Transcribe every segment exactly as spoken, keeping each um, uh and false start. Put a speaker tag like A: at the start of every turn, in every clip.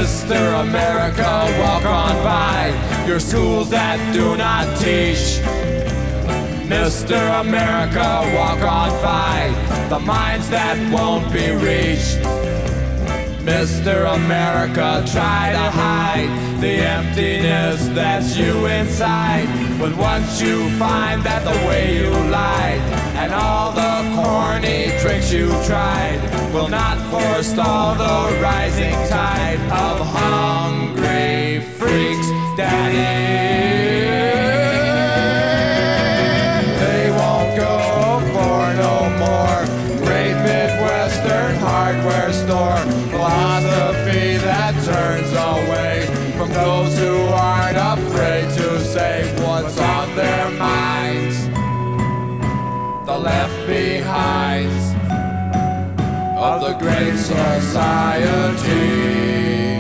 A: Mister America, walk on by your schools that do not teach. Mister America, walk on by the minds that won't be reached. Mister America, try to hide the emptiness that's you inside. But once you find that the way you lied and all the corny tricks you tried will not forestall the rising tide of hungry freaks, Daddy. They won't go for no more great Midwestern hardware store philosophy that turns away from those who aren't afraid to say what's on their minds. The left behinds of the great society.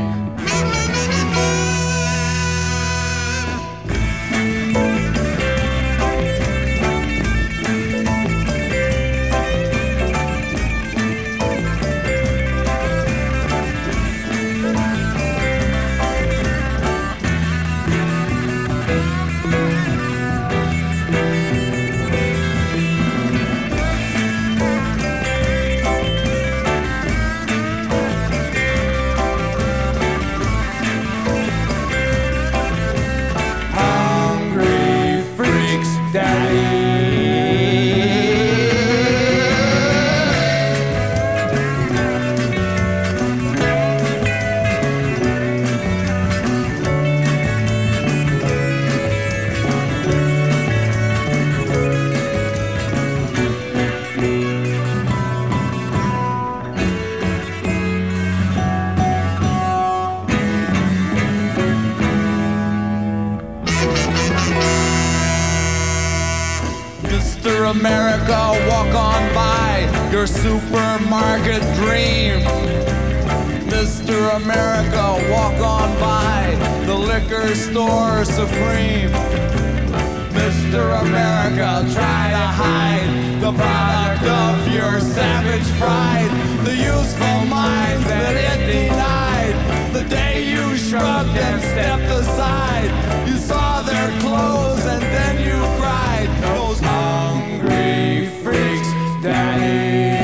A: Mister America, walk on by your supermarket dream. Mister America, walk on by the liquor store supreme. Mister America, try to hide the product of your savage pride, the useful minds that it denied. The day you shrugged and stepped aside, you saw their clothes and then you cried. Those hungry freaks, Daddy.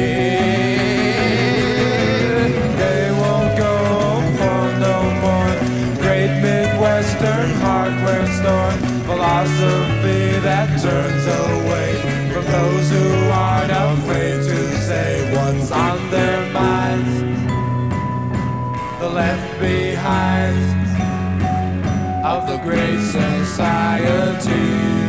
A: They won't go for no more great Midwestern hardware store philosophy that turns away from those who aren't afraid to say what's on their minds. The left behind of the great society.